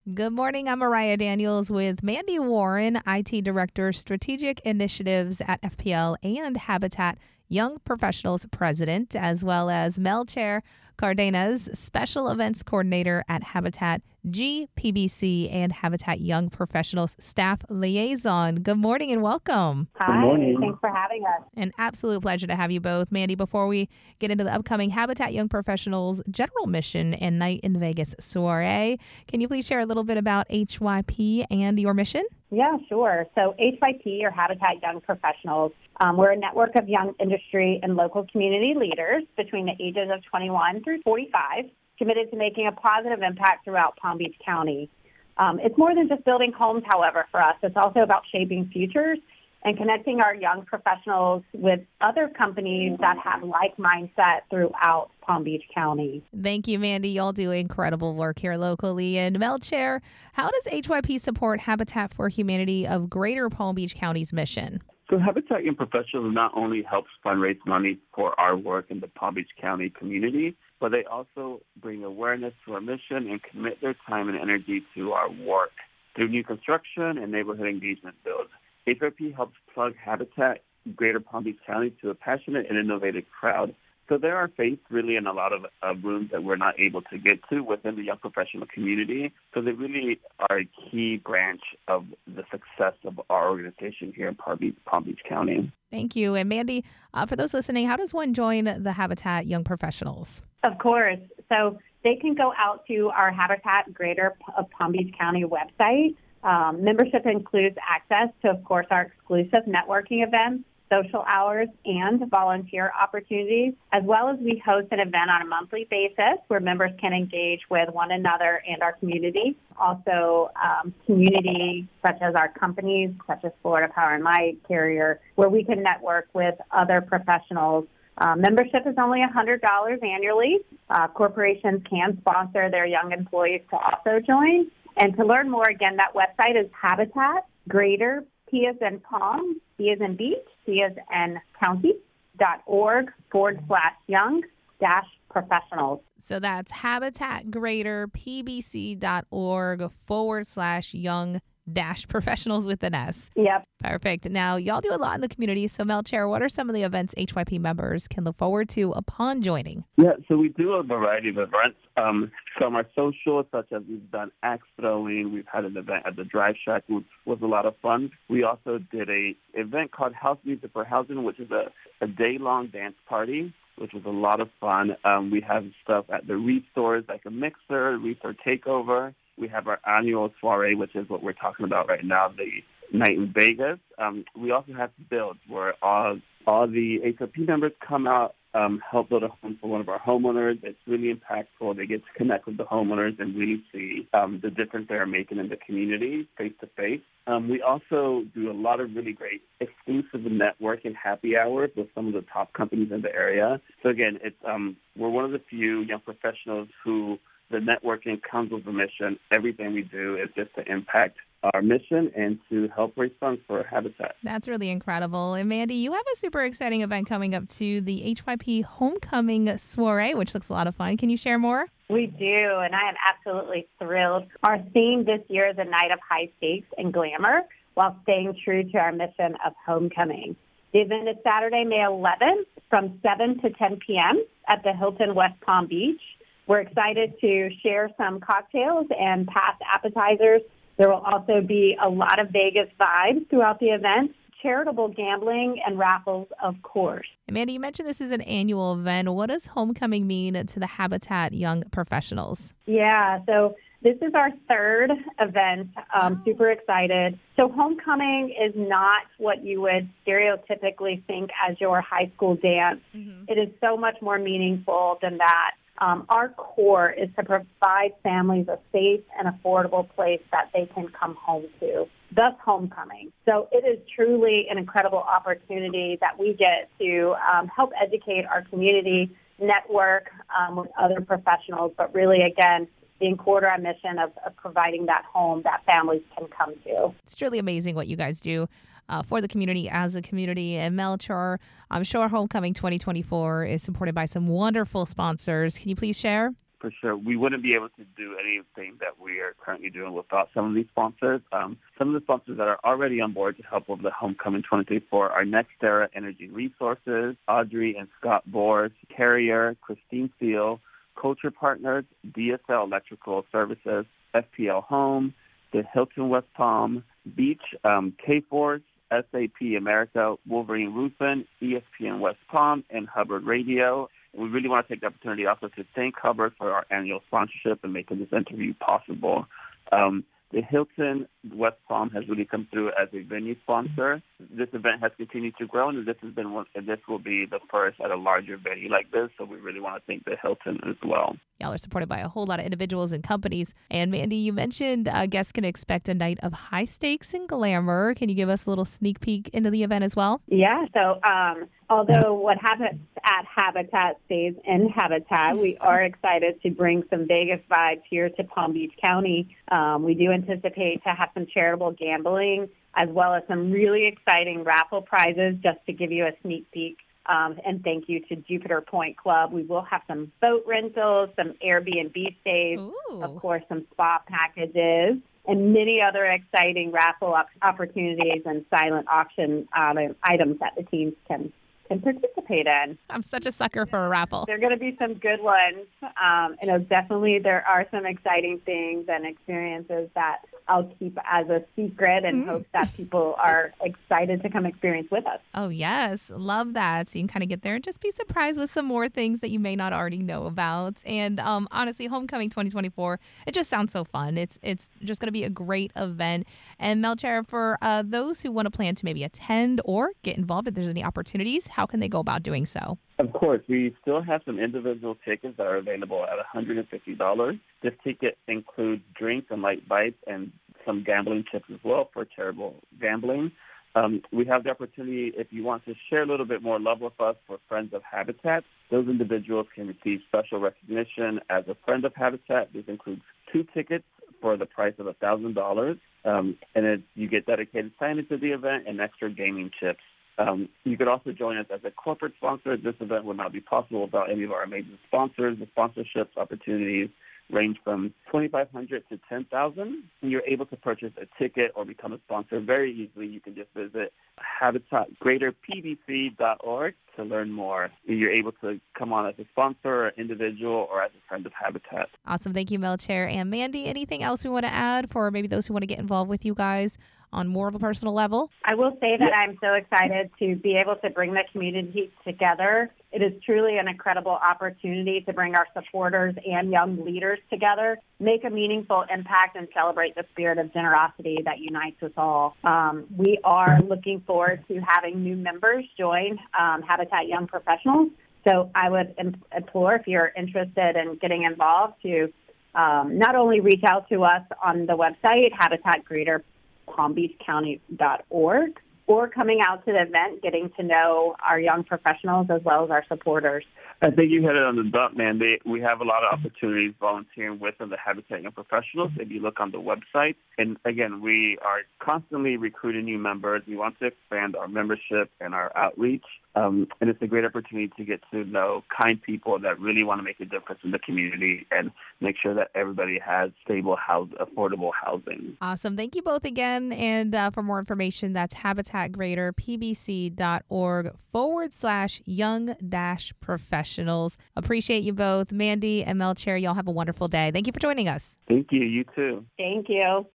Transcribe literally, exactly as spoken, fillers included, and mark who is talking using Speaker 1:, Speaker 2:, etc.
Speaker 1: Good morning. I'm Mariah Daniels with Mandy Warren, I T Director, Strategic Initiatives at F P L and Habitat Young Professionals President, as well as Melcher Cardenas, Special Events Coordinator at Habitat G P B C and Habitat Young Professionals Staff Liaison. Good morning and welcome.
Speaker 2: Hi,
Speaker 3: Good morning.
Speaker 2: thanks for having us.
Speaker 1: An absolute pleasure to have you both. Mandy, before we get into the upcoming Habitat Young Professionals General Mission and Night in Vegas soiree, can you please share a little bit about H Y P and your mission?
Speaker 2: Yeah, sure. So H Y P, or Habitat Young Professionals, um, we're a network of young industry and local community leaders between the ages of twenty-one through forty-five, committed to making a positive impact throughout Palm Beach County. Um, it's more than just building homes, however, for us. It's also about shaping futures and connecting our young professionals with other companies that have like mindset throughout Palm Beach County.
Speaker 1: Thank you, Mandy. Y'all do incredible work here locally. And Melcher, how does H Y P support Habitat for Humanity of Greater Palm Beach County's mission?
Speaker 3: So Habitat Young Professionals not only helps fundraise money for our work in the Palm Beach County community, but they also bring awareness to our mission and commit their time and energy to our work through new construction and neighborhood engagement builds. H Y P helps plug Habitat Greater Palm Beach County to a passionate and innovative crowd. So there are faith really in a lot of uh, rooms that we're not able to get to within the young professional community. So they really are a key branch of the success of our organization here in Palm Beach, Palm Beach County.
Speaker 1: Thank you. And Mandy, uh, for those listening, how does one join the Habitat Young Professionals?
Speaker 2: Of course. So they can go out to our Habitat Greater P- Palm Beach County website. Um, membership includes access to, of course, our exclusive networking events, social hours, and volunteer opportunities, as well as we host an event on a monthly basis where members can engage with one another and our community. Also, um, community such as our companies, such as Florida Power and Light, Carrier, where we can network with other professionals. Uh, membership is only one hundred dollars annually. Uh, corporations can sponsor their young employees to also join. And to learn more, again, that website is Habitat Greater, P as in Palm, B as in Beach, C as in County, dot org forward slash young dash professionals.
Speaker 1: So that's Habitat Greater, P B C dot org forward slash young dash professionals with an S.
Speaker 2: Yep.
Speaker 1: Perfect. Now, y'all do a lot in the community. So, Melcher, what are some of the events H Y P members can look forward to upon joining?
Speaker 3: Yeah, so we do a variety of events. Um, some are social, such as we've done axe throwing. We've had an event at the Drive Shack, which was a lot of fun. We also did a event called House Music for Housing, which is a, a day-long dance party, which was a lot of fun. Um, we have stuff at the Reef stores, like a mixer, Reef store takeover. We have our annual soiree, which is what we're talking about right now, the Night in Vegas. Um, we also have builds where all, all the H Y P members come out, um, help build a home for one of our homeowners. It's really impactful. They get to connect with the homeowners and really see um, the difference they're making in the community face to face. Um, we also do a lot of really great exclusive networking happy hours with some of the top companies in the area. So again, it's um, we're one of the few young professionals who the networking comes with a mission. Everything we do is just to impact our mission and to help raise funds for Habitat.
Speaker 1: That's really incredible. And Mandy, you have a super exciting event coming up to the H Y P Homecoming Soiree, which looks a lot of fun. Can you share more?
Speaker 2: We do, and I am absolutely thrilled. Our theme this year is a night of high stakes and glamour while staying true to our mission of homecoming. The event is Saturday, May eleventh from seven to ten p.m. at the Hilton West Palm Beach. We're excited to share some cocktails and past appetizers. There will also be a lot of Vegas vibes throughout the event, charitable gambling, and raffles, of course.
Speaker 1: Amanda, you mentioned this is an annual event. What does homecoming mean to the Habitat Young Professionals?
Speaker 2: Yeah, so this is our third event. Um, super excited. So homecoming is not what you would stereotypically think as your high school dance. Mm-hmm. It is so much more meaningful than that. Um, our core is to provide families a safe and affordable place that they can come home to, thus homecoming. So it is truly an incredible opportunity that we get to um, help educate our community, network um, with other professionals, but really, again, being core to our mission of, of providing that home that families can come to.
Speaker 1: It's truly amazing what you guys do uh, for the community as a community. And Melcher, I'm sure Homecoming twenty twenty-four is supported by some wonderful sponsors. Can you please share?
Speaker 3: for sure. We wouldn't be able to do anything that we are currently doing without some of these sponsors. Um, some of the sponsors that are already on board to help with the Homecoming twenty twenty-four are NextEra Energy Resources, Audrey and Scott Bors, Carrier, Christine Steele, Culture Partners, D S L Electrical Services, F P L Home, the Hilton West Palm, Beach, um, K-Force, S A P America, Wolverine Roofing, E S P N West Palm, and Hubbard Radio. And we really want to take the opportunity also to thank Hubbard for our annual sponsorship and making this interview possible. Um, the Hilton West Palm has really come through as a venue sponsor. This event has continued to grow, and this has been one, and this will be the first at a larger venue like this. So we really want to thank the Hilton as well.
Speaker 1: Y'all are supported by a whole lot of individuals and companies. And Mandy, you mentioned uh, guests can expect a night of high stakes and glamour. Can you give us a little sneak peek into the event as well?
Speaker 2: Yeah. So um, although what happens at Habitat stays in Habitat, we are excited to bring some Vegas vibes here to Palm Beach County. Um, we do anticipate to have some charitable gambling as well as some really exciting raffle prizes, just to give you a sneak peek. Um, and thank you to Jupiter Point Club. We will have some boat rentals, some Airbnb stays,
Speaker 1: Ooh.
Speaker 2: Of course, some spa packages, and many other exciting raffle op- opportunities and silent auction um, items that the teams can can participate in.
Speaker 1: I'm such a sucker for a raffle.
Speaker 2: There are going to be some good ones. Um, you know, definitely there are some exciting things and experiences that I'll keep as a secret and
Speaker 1: Mm.
Speaker 2: hope that people are excited to come experience with us.
Speaker 1: Oh, yes. Love that. So you can kind of get there and just be surprised with some more things that you may not already know about. And um, honestly, Homecoming twenty twenty-four, it just sounds so fun. It's it's just going to be a great event. And Melcher, for uh, those who want to plan to maybe attend or get involved, if there's any opportunities, how can they go about doing so?
Speaker 3: Of course, we still have some individual tickets that are available at one hundred fifty dollars. This ticket includes drinks and light bites and some gambling chips as well for charitable gambling. Um, we have the opportunity, if you want to share a little bit more love with us, for Friends of Habitat. Those individuals can receive special recognition as a Friend of Habitat. This includes two tickets for the price of one thousand dollars, um, and it, you get dedicated signage to the event and extra gaming chips. Um, you could also join us as a corporate sponsor. This event would not be possible without any of our amazing sponsors. The sponsorships opportunities range from twenty-five hundred dollars to ten thousand dollars. And you're able to purchase a ticket or become a sponsor very easily. You can just visit habitat greater p b c dot org to learn more. You're able to come on as a sponsor or individual or as a friend of Habitat.
Speaker 1: Awesome. Thank you, Melcher. And Mandy, anything else we want to add for maybe those who want to get involved with you guys on more of a personal level?
Speaker 2: I will say that I'm so excited to be able to bring the community together. It is truly an incredible opportunity to bring our supporters and young leaders together, make a meaningful impact, and celebrate the spirit of generosity that unites us all. Um, we are looking forward to having new members join um, Habitat Young Professionals. So I would implore, if you're interested in getting involved, to um, not only reach out to us on the website, Habitat Greater Palm Beach County dot org, or coming out to the event, getting to know our young professionals as well as our supporters.
Speaker 3: I think you hit it on the dot, man. They, we have a lot of opportunities volunteering with the Habitat Young Professionals. If you look on the website, and again, we are constantly recruiting new members. We want to expand our membership and our outreach. Um, and it's a great opportunity to get to know kind people that really want to make a difference in the community and make sure that everybody has stable, house, affordable housing.
Speaker 1: Awesome. Thank you both again. And uh, for more information, that's habitat greater p b c dot org forward slash young dash professionals. Appreciate you both. Mandy and Melcher, y'all have a wonderful day. Thank you for joining us.
Speaker 3: Thank you. You too.
Speaker 2: Thank you.